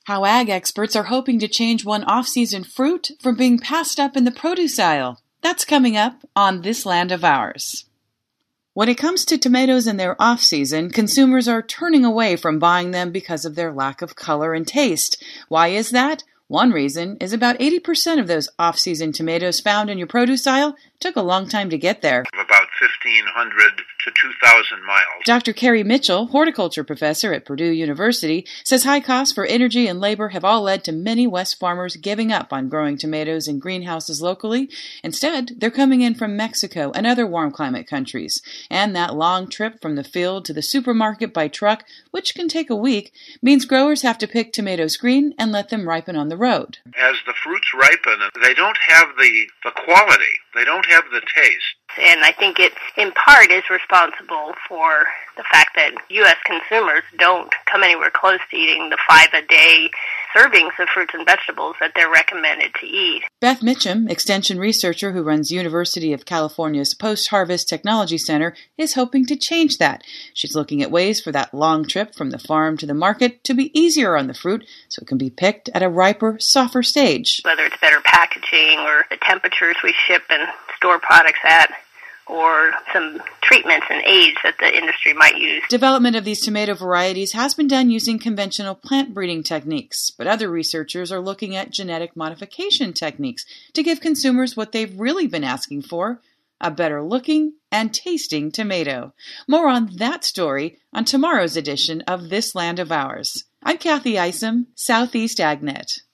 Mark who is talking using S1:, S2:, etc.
S1: How ag experts are hoping to change one off-season fruit from being passed up in the produce aisle. That's coming up on This Land of Ours. When it comes to tomatoes in their off-season, consumers are turning away from buying them because of their lack of color and taste. Why is that? One reason is about 80% of those off-season tomatoes found in your produce aisle took a long time to get there.
S2: About 1,500 to 2,000 miles.
S1: Dr. Carrie Mitchell, horticulture professor at Purdue University, says high costs for energy and labor have all led to many West farmers giving up on growing tomatoes in greenhouses locally. Instead, they're coming in from Mexico and other warm climate countries. And that long trip from the field to the supermarket by truck, which can take a week, means growers have to pick tomatoes green and let them ripen on the road.
S2: As the fruits ripen, they don't have the quality. They don't have the taste.
S3: And I think it, in part, is responsible for the fact that U.S. consumers don't come anywhere close to eating the 5-a-day servings of fruits and vegetables that they're recommended to eat.
S1: Beth Mitchum, extension researcher who runs University of California's Post-Harvest Technology Center, is hoping to change that. She's looking at ways for that long trip from the farm to the market to be easier on the fruit so it can be picked at a riper, softer stage.
S3: Whether it's better packaging or the temperatures we ship and store products at, or some treatments and aids that the industry might use.
S1: Development of these tomato varieties has been done using conventional plant breeding techniques, but other researchers are looking at genetic modification techniques to give consumers what they've really been asking for, a better looking and tasting tomato. More on that story on tomorrow's edition of This Land of Ours. I'm Kathy Isom, Southeast AgNet.